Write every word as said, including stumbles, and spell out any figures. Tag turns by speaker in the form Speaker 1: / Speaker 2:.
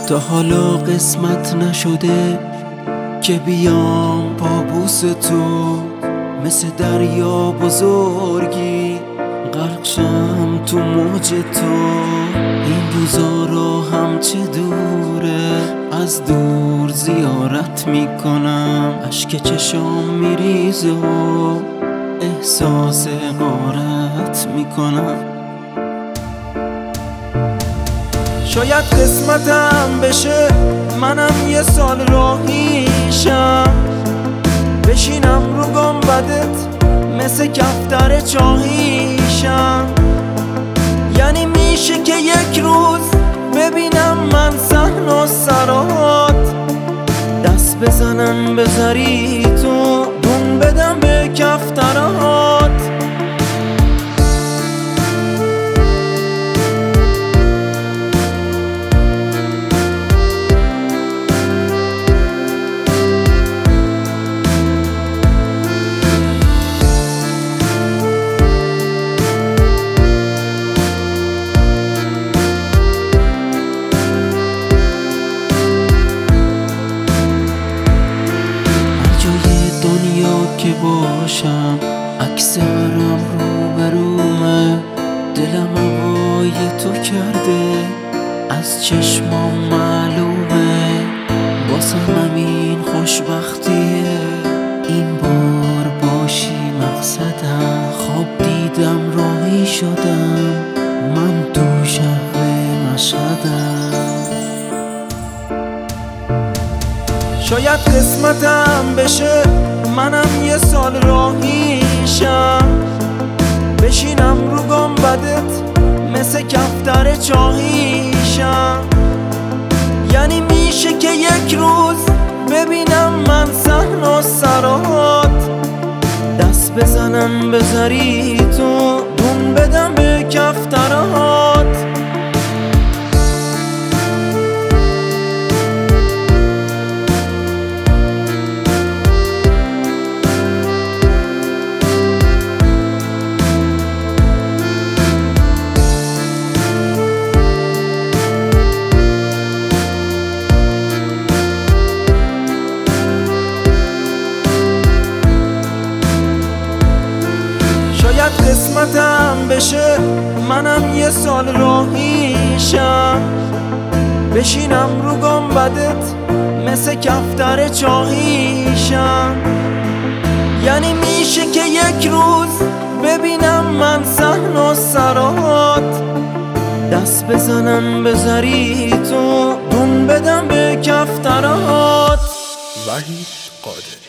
Speaker 1: تا حالا قسمت نشده که بیام پابوس تو، مثل دریا بزرگی غرق شم تو موج تو. این روزا را هم چه دوره، از دور زیارت میکنم، اشک چشام میریزه و احساس غارت میکنم. شاید قسمتم بشه منم یه سال راهیشم، بشینم رو گنبدت مثل کفتر چاهیشم. یعنی میشه که یک روز ببینم من صحن و سرات، دست بزنم به زری تو، دون بدم به کفترات. که باشم عکس هرم رو برومه، دلم هوای تو کرده از چشمام معلومه. باسم همین خوشبختیه این بار باشی مقصدم. خواب دیدم راهی شدم من تو شهر مشهدم. شاید قسمتم بشه منم یه سال راهیشم، بشینم رو گنبدت مثل کفتر چاهیشم. یعنی میشه که یک روز ببینم من صحن و سرات، دست بزنم به زری تو، دون بدم به کفترات. شاید قسمتم بشه منم یه سال راهیشم، بشینم رو گنبدت مثل کفتر چاهیشم. یعنی میشه که یک روز ببینم من صحن و سرات، دست بزنم به زری تو، دون بدم به کفترات.
Speaker 2: وحید قادر.